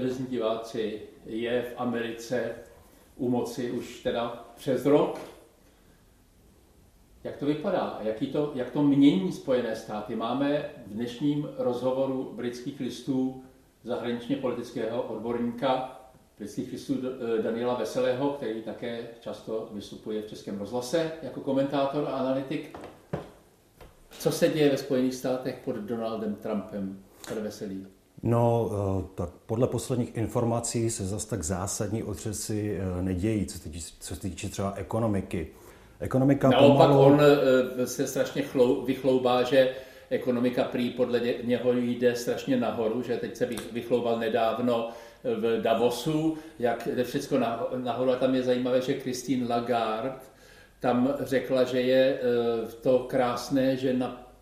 televizní diváci, je v Americe u moci už teda přes rok. Jak to vypadá? Jak to mění Spojené státy? Máme v dnešním rozhovoru Britských listů zahraničně politického odborníka Britských listů Daniela Veselého, který také často vystupuje v Českém rozhlase jako komentátor a analytik. Co se děje ve Spojených státech pod Donaldem Trumpem? Pane Veselý. No, tak podle posledních informací se zase tak zásadní otřesy nedějí, co se týče třeba ekonomiky. Ekonomika naopak on se strašně vychloubá, že ekonomika prý podle něho jde strašně nahoru, že teď se vychloubal nedávno v Davosu, jak jde všechno nahoru. A tam je zajímavé, že Christine Lagarde tam řekla, že je to krásné, že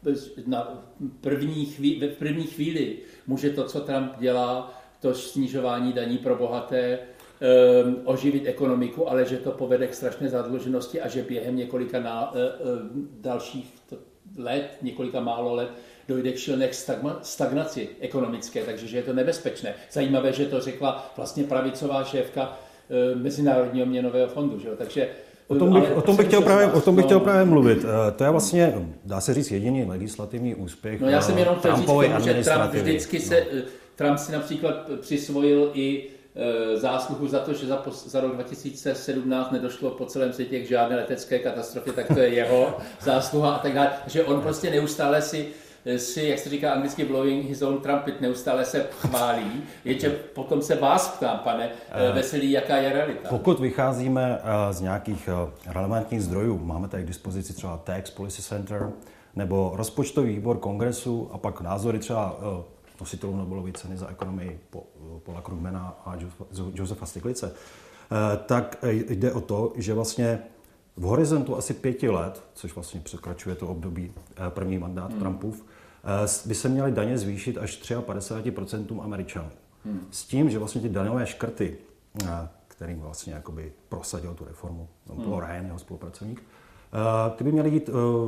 v první chvíli může to, co Trump dělá, to snižování daní pro bohaté, oživit ekonomiku, ale že to povede k strašné zadluženosti a že během několika dalších let, několika málo let, dojde k šilné stagnaci ekonomické, takže že je to nebezpečné. Zajímavé, že to řekla vlastně pravicová šéfka Mezinárodního měnového fondu. Že? Takže O tom bych chtěl právě mluvit. To je vlastně, dá se říct, jediný legislativní úspěch já jsem jenom chtěl říct tomu, že Trump Trump si například přisvojil i zásluhu za to, že za rok 2017 nedošlo po celém světě k žádné letecké katastrofě, tak to je jeho zásluha a tak dále. Takže on prostě neustále si, jak se říká anglicky, blowing his own trumpet, neustále se chválí. Jenže potom se vás ptám, pane Veselý, jaká je realita? Pokud vycházíme z nějakých relevantních zdrojů, máme tady k dispozici třeba Tax Policy Center nebo rozpočtový výbor kongresu a pak názory třeba nositelů Nobelovy ceny za ekonomii Paula Krugmana a Josefa Stiglice, tak jde o to, že vlastně v horizontu asi 5 let, což vlastně překračuje to období první mandát Trumpův, by se měly daně zvýšit až 53% Američanů. S tím, že vlastně ty daňové škrty, kterým vlastně jakoby prosadil tu reformu, Paul Ryan, jeho spolupracovník, ty by měly jít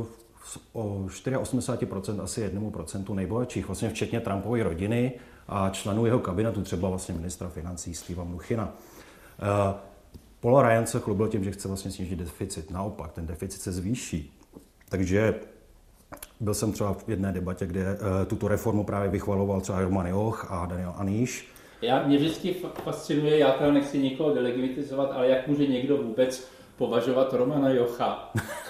o 84% asi 1% nejbohatších, vlastně včetně Trumpovy rodiny a členů jeho kabinetu, třeba vlastně ministra financí Steva Mnuchina. Paul Ryan se chlubil tím, že chce vlastně snížit deficit. Naopak, ten deficit se zvýší. Takže byl jsem třeba v jedné debatě, kde tuto reformu právě vychvaloval třeba Roman Joch a Daniel Aníš. Mě vždycky fascinuje, já teda nechci někoho delegitimizovat, ale jak může někdo vůbec považovat Romana Jocha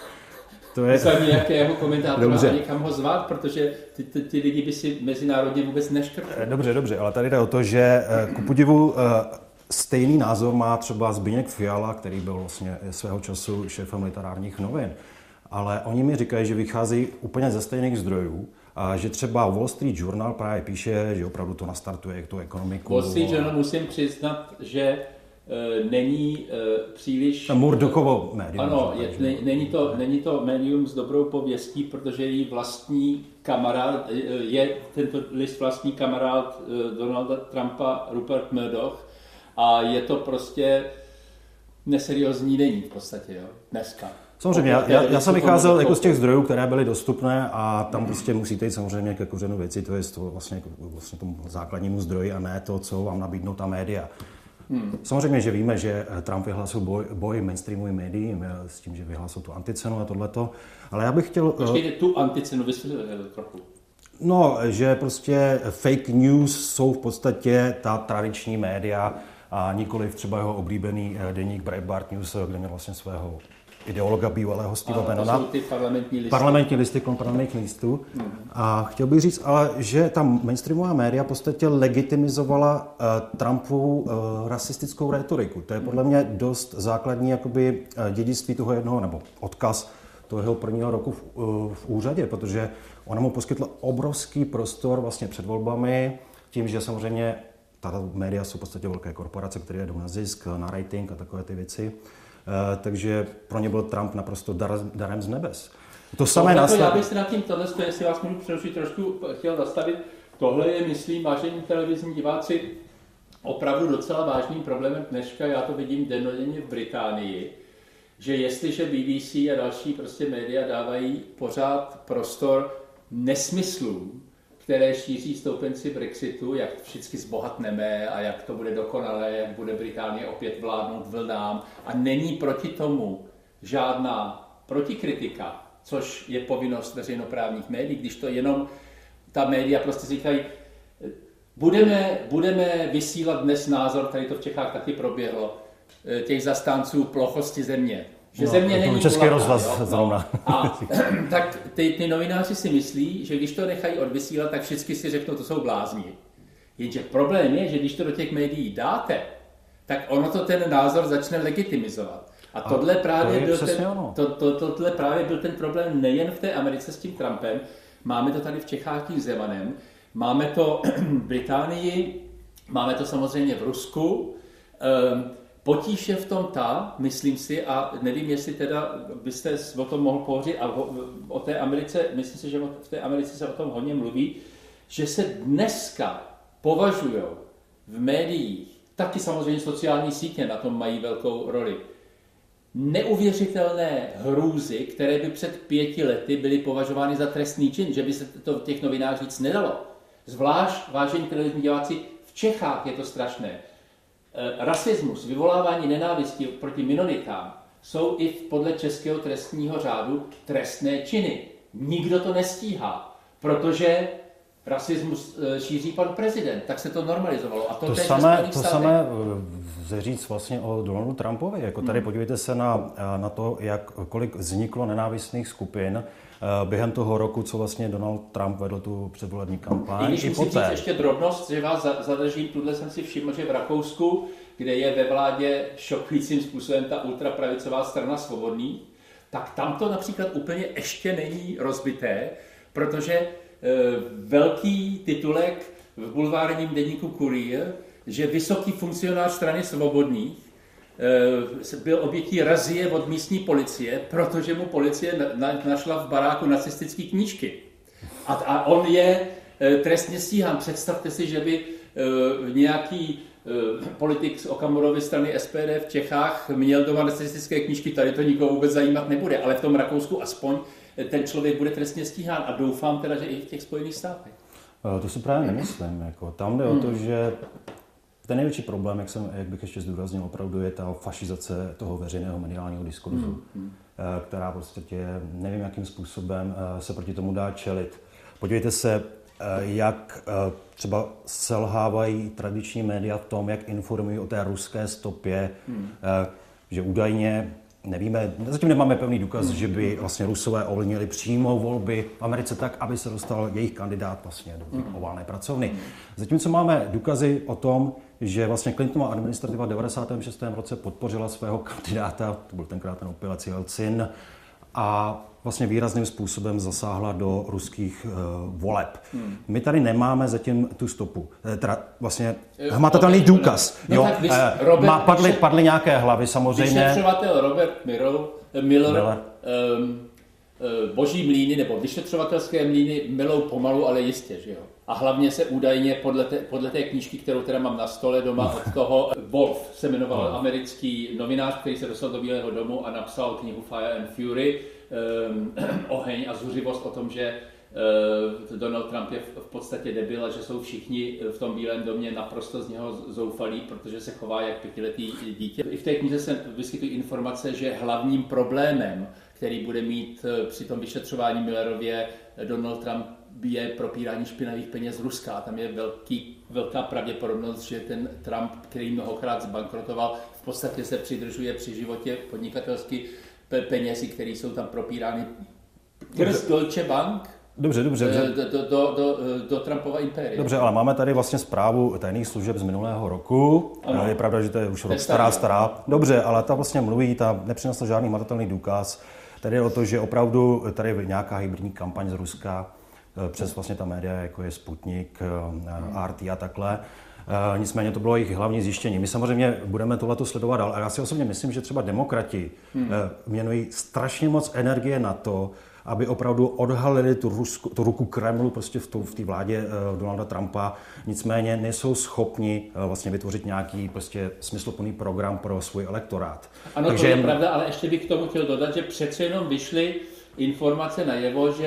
za nějakého komentátora a někam ho zvát, protože ty lidi by si mezinárodně vůbec neškrtli. Dobře, ale tady jde o to, že ku podivu stejný názor má třeba Zbyněk Fiala, který byl vlastně svého času šéfem literárních novin. Ale oni mi říkají, že vychází úplně ze stejných zdrojů a že třeba Wall Street Journal právě píše, že opravdu to nastartuje tu ekonomiku. Wall Street Journal musím přiznat, že není příliš... Murdochovo médium. Ano, není to médium s dobrou pověstí, protože její vlastní kamarád, je tento list vlastní kamarád Donalda Trumpa, Rupert Murdoch, a je to prostě neseriózní není v podstatě, jo, dneska. Samozřejmě, já jsem vycházel jako z těch zdrojů, které byly dostupné a tam prostě musíte jít samozřejmě ke kořenu věci, to je to vlastně tomu základnímu zdroji a ne to, co vám nabídnou ta média. Samozřejmě, že víme, že Trump vyhlásil boj mainstreamovým médiím s tím, že vyhlásil tu anticenu a tohleto, ale já bych chtěl... Počkejte, tu anticenu vysvětlete trochu. No, že prostě fake news jsou v podstatě ta tradiční média a nikoliv třeba jeho oblíbený deník Breitbart News, kde měl vlastně svého ideologa bývalého Steva Bannona. To jsou ty parlamentní listy kontrarmých listů. A chtěl bych říct, ale že ta mainstreamová média v podstatě legitimizovala Trumpovu rasistickou rétoriku. To je podle mě dost základní jakoby dědictví toho jednoho, nebo odkaz toho jeho prvního roku v úřadě, protože ona mu poskytla obrovský prostor vlastně před volbami, tím, že samozřejmě ta média jsou v podstatě velké korporace, které jdou na zisk, na rating a takové ty věci. Takže pro ně byl Trump naprosto darem z nebes. To samé Já bych si nad tím tohle, jestli vás můžu přerušit, trošku chtěl zastavit. Tohle je, myslím, vážení televizní diváci, opravdu docela vážným problémem dneška. Já to vidím dennodenně v Británii, že jestliže BBC a další prostě média dávají pořád prostor nesmyslům, které šíří stoupenci Brexitu, jak všichni zbohatneme a jak to bude dokonalé, jak bude Británie opět vládnout vlnám. A není proti tomu žádná protikritika, což je povinnost veřejnoprávních médií, když to jenom ta média prostě říkají, budeme vysílat dnes názor, tady to v Čechách taky proběhlo, těch zastánců plochosti země. Že země není Český rozhlas zrovna. A tak ty novináři si myslí, že když to nechají odvysílat, tak všichni si řeknou, to jsou blázni. Jenže problém je, že když to do těch médií dáte, tak ono to ten názor začne legitimizovat. A tohle právě byl ten problém nejen v té Americe s tím Trumpem, máme to tady v Čechách tím Zemanem, máme to v Británii, máme to samozřejmě v Rusku. Potíž je v tom myslím si, a nevím, jestli teda byste o tom mohl pohořit, a o té Americe, myslím si, že v té Americe se o tom hodně mluví, že se dneska považují v médiích, taky samozřejmě sociální sítě na tom mají velkou roli, neuvěřitelné hrůzy, které by před 5 lety byly považovány za trestný čin, že by se to v těch novinách říct nedalo. Zvlášť, vážení televizní diváci, v Čechách je to strašné. Rasismus, vyvolávání nenávisti proti minoritám jsou i podle českého trestního řádu trestné činy. Nikdo to nestíhá, protože rasismus šíří pan prezident, tak se to normalizovalo. A to samé lze říct vlastně o Donaldu Trumpovi. Jako tady podívejte se na to, kolik vzniklo nenávistných skupin během toho roku, co vlastně Donald Trump vedl tu předvolební kampaň. I když musím říct ještě drobnost, že vás zadržím, tuhle jsem si všiml, že v Rakousku, kde je ve vládě šokujícím způsobem ta ultrapravicová strana Svobodných, tak tam to například úplně ještě není rozbité, protože velký titulek v bulvárním deníku Courier, že vysoký funkcionář strany Svobodných byl obětí razie od místní policie, protože mu policie našla v baráku nacistické knížky. A on je trestně stíhán. Představte si, že by nějaký politik z Okamurovy strany SPD v Čechách měl doma nacistické knížky, tady to nikoho vůbec zajímat nebude, ale v tom Rakousku aspoň ten člověk bude trestně stíhán a doufám teda, že i v těch Spojených státech. To si právě nemyslím. Jako, tam jde o to, že ten největší problém, jak bych ještě zdůraznil, opravdu je ta fašizace toho veřejného mediálního diskurzu, která prostě nevím, jakým způsobem se proti tomu dá čelit. Podívejte se, jak třeba selhávají tradiční média v tom, jak informují o té ruské stopě, že údajně nevíme, zatím nemáme pevný důkaz, že by vlastně Rusové ovlivnili přímo volby v Americe tak, aby se dostal jejich kandidát vlastně do oválné pracovny. Zatímco máme důkazy o tom, že vlastně Clintonova administrativa v 96. roce podpořila svého kandidáta, to byl tenkrát ten opilací Jelcin, a vlastně výrazným způsobem zasáhla do ruských voleb. My tady nemáme zatím tu stopu. Teda vlastně hmatatelný důkaz. Padly nějaké hlavy samozřejmě. Vyšetřovatel Robert Miller boží mlýny nebo vyšetřovatelské mlýny milou pomalu, ale jistě, že jo. A hlavně se údajně podle té knížky, kterou teda mám na stole doma od toho, Wolf se jmenoval americký novinář, který se dostal do Bílého domu a napsal knihu Fire and Fury, oheň a zuřivost o tom, že Donald Trump je v podstatě debil a že jsou všichni v tom Bílém domě naprosto z něho zoufalí, protože se chová jak 5letý dítě. I v té knize se vyskytují informace, že hlavním problémem, který bude mít při tom vyšetřování Millerově Donald Trump, je propírání špinavých peněz z Ruska. Tam je velká pravděpodobnost, že ten Trump, který mnohokrát zbankrotoval, v podstatě se přidržuje při životě podnikatelsky penězi, které jsou tam propírány skrz Deutsche Bank. Dobře. Do Trumpova impéria. Dobře, ale máme tady vlastně zprávu tajných služeb z minulého roku. Ano. Je pravda, že to je už rok stará. Dobře, ale ta vlastně mluví, ta nepřinesla žádný matatelný důkaz. Tady je o to, že opravdu tady je nějaká hybridní kampaň z Ruska přes vlastně ta média, jako je Sputnik, RT a takhle. Nicméně to bylo jejich hlavní zjištění. My samozřejmě budeme tohleto sledovat dál. A já si osobně myslím, že třeba demokrati věnují strašně moc energie na to, aby opravdu odhalili tu ruku Kremlu prostě v té vládě Donalda Trumpa. Nicméně nejsou schopni vlastně vytvořit nějaký prostě smysluplný program pro svůj elektorát. Ano, takže to je pravda, ale ještě bych k tomu chtěl dodat, že přece jenom vyšly informace najevo, že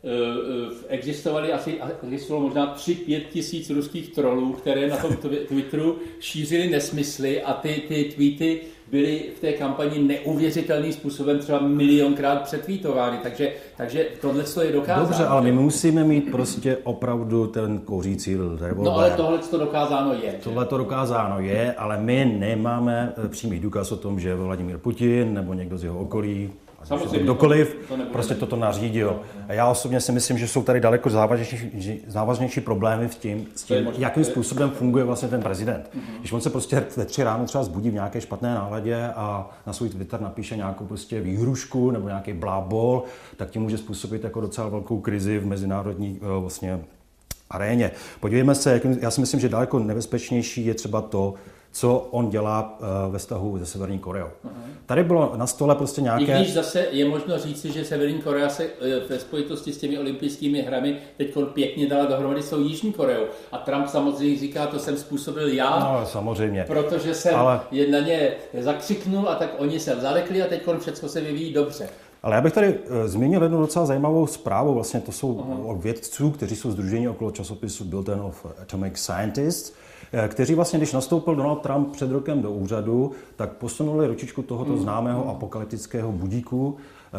existovalo možná 3-5 tisíc ruských trolů, které na tom Twitteru šířili nesmysly a ty tweety byly v té kampani neuvěřitelným způsobem třeba milionkrát přetweetovány, takže tohle je dokázáno. Dobře, ale my musíme mít prostě opravdu ten kouřící revolver. No ale tohle to dokázáno je. Tohle to dokázáno je, ale my nemáme přímý důkaz o tom, že Vladimír Putin nebo někdo z jeho okolí, kdokoliv, prostě toto nařídil. A já osobně si myslím, že jsou tady daleko závažnější problémy s tím, jakým způsobem funguje vlastně ten prezident. Když on se prostě ve 3 ráno třeba zbudí v nějaké špatné náladě a na svůj Twitter napíše nějakou prostě výhrušku nebo nějaký blábol, tak tím může způsobit jako docela velkou krizi v mezinárodní vlastně aréně. Podívejme se, já si myslím, že daleko nebezpečnější je třeba to, co on dělá ve vztahu se Severní Koreou. Tady bylo na stole prostě nějaké... I když zase je možno říci, že Severní Korea se ve spojitosti s těmi olympijskými hrami teď pěkně dala dohromady s tou Jižní Koreou. A Trump samozřejmě říká, to jsem způsobil já, no, samozřejmě. Protože jsem na ně zakřiknul a tak oni se zalekli a teď všechno se vyvíjí dobře. Ale já bych tady zmínil jednu docela zajímavou zprávu. Vlastně to jsou od vědců, kteří jsou sdruženi okolo časopisu Bulletin of Atomic Scientists, kteří vlastně, když nastoupil Donald Trump před rokem do úřadu, tak posunuli ručičku tohoto známého apokalyptického budíku.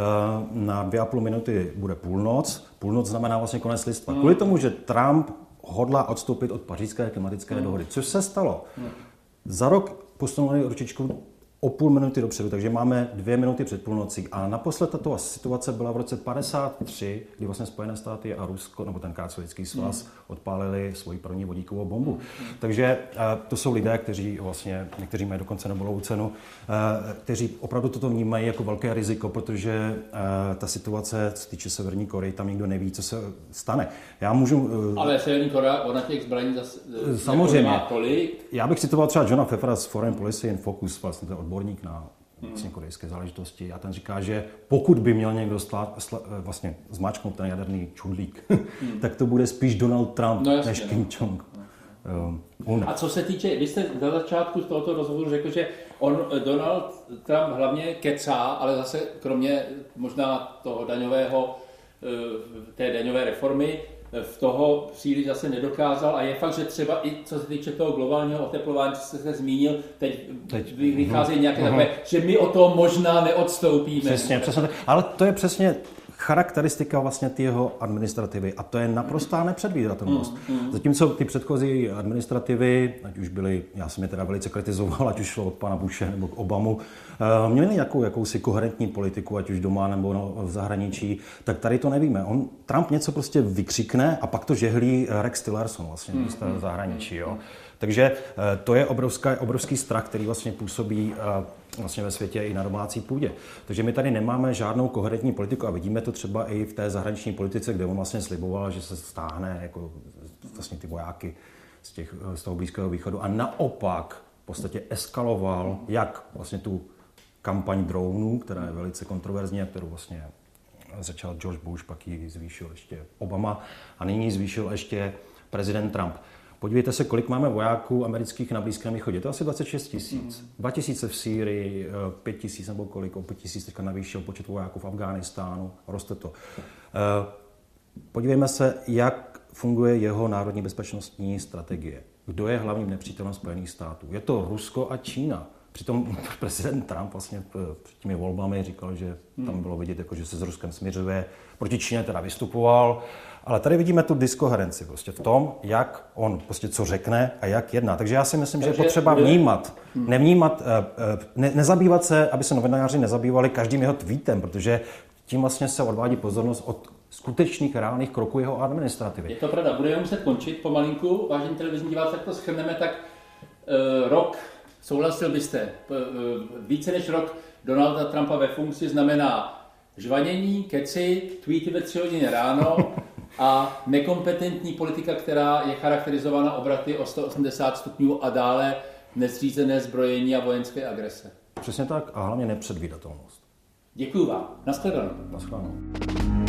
Na 2,5 minuty bude půlnoc. Půlnoc znamená vlastně konec lidstva. Kvůli tomu, že Trump hodlá odstoupit od pařížské klimatické dohody. Což se stalo? Za rok posunuli ručičku o půl minuty dopředu, takže máme 2 minuty před půlnocí. A naposled tato situace byla v roce 1953, kdy vlastně Spojené státy a Rusko, nebo tenkrát Sovětský svaz, odpálili svoji první vodíkovou bombu. Takže to jsou lidé, kteří vlastně, někteří mají dokonce Nobelovu cenu, kteří opravdu toto vnímají jako velké riziko, protože ta situace, co týče Severní Koreje, tam nikdo neví, co se stane. Já můžu... Ale Severní Korea, ona těch zbraní samozřejmě nemá tolik. Já bych citoval třeba Johna Pfeffera z Foreign Policy and Focus, vlastně ten odborník na vlastně korejské záležitosti. A ten říká, že pokud by měl někdo vlastně zmáčknout ten jaderný čudlík, tak to bude spíš Donald Trump než Kim Jong. A co se týče, vy jste na začátku tohoto rozhovoru řekl, že Donald Trump hlavně kecá, ale zase kromě možná toho té daňové reformy, v toho příliš zase nedokázal a je fakt, že třeba i co se týče toho globálního oteplování, co jste se zmínil, teď vycházejí nějaké takové, že my o tom možná neodstoupíme. Přesně, ale to je přesně charakteristika vlastně ty jeho administrativy a to je naprostá nepředvídatelnost. Zatímco ty předchozí administrativy, ať už byly, já jsem je teda velice kritizoval, ať už šlo od pana Bushe nebo k Obamu, měli jakousi koherentní politiku, ať už doma nebo v zahraničí, tak tady to nevíme. Trump něco prostě vykřikne a pak to žehlí Rex Tillerson vlastně ministr zahraničí. Jo. Takže to je obrovský strach, který vlastně působí vlastně ve světě i na domácí půdě. Takže my tady nemáme žádnou koherentní politiku a vidíme to třeba i v té zahraniční politice, kde on vlastně sliboval, že se stáhne jako vlastně ty vojáky z toho Blízkého východu a naopak v podstatě eskaloval jak vlastně tu kampaň dronů, která je velice kontroverzní a kterou vlastně začal George Bush, pak ji zvýšil ještě Obama a nyní zvýšil ještě prezident Trump. Podívejte se, kolik máme vojáků amerických na Blízkém východě. To je asi 26 000. 2 000 v Sýrii, 5 000 nebo kolik, o 5 000 teďka navýšil počet vojáků v Afghánistánu, roste to. Podívejme se, jak funguje jeho národní bezpečnostní strategie. Kdo je hlavním nepřítelem Spojených států? Je to Rusko a Čína. Přitom prezident Trump vlastně před těmi volbami říkal, že tam bylo vidět, jako, že se s Ruskem směřuje. Proti Číně teda vystupoval. Ale tady vidíme tu diskoherenci prostě v tom, jak on prostě co řekne a jak jedná. Takže já si myslím, že je potřeba vnímat, nezabývat se, aby se novináři nezabývali každým jeho tweetem, protože tím vlastně se odvádí pozornost od skutečných reálných kroků jeho administrativy. Je to pravda, budeme muset končit pomalinku. Vážení televizní diváci, tak to shrneme, tak rok, souhlasil byste, více než rok Donalda Trumpa ve funkci znamená žvanění, keci, tweety ve 3 hodiny ráno a nekompetentní politika, která je charakterizována obraty o 180 stupňů a dále nezřízené zbrojení a vojenské agrese. Přesně tak a hlavně nepředvídatelnost. Děkuju vám. Nashledanou. Nashledanou.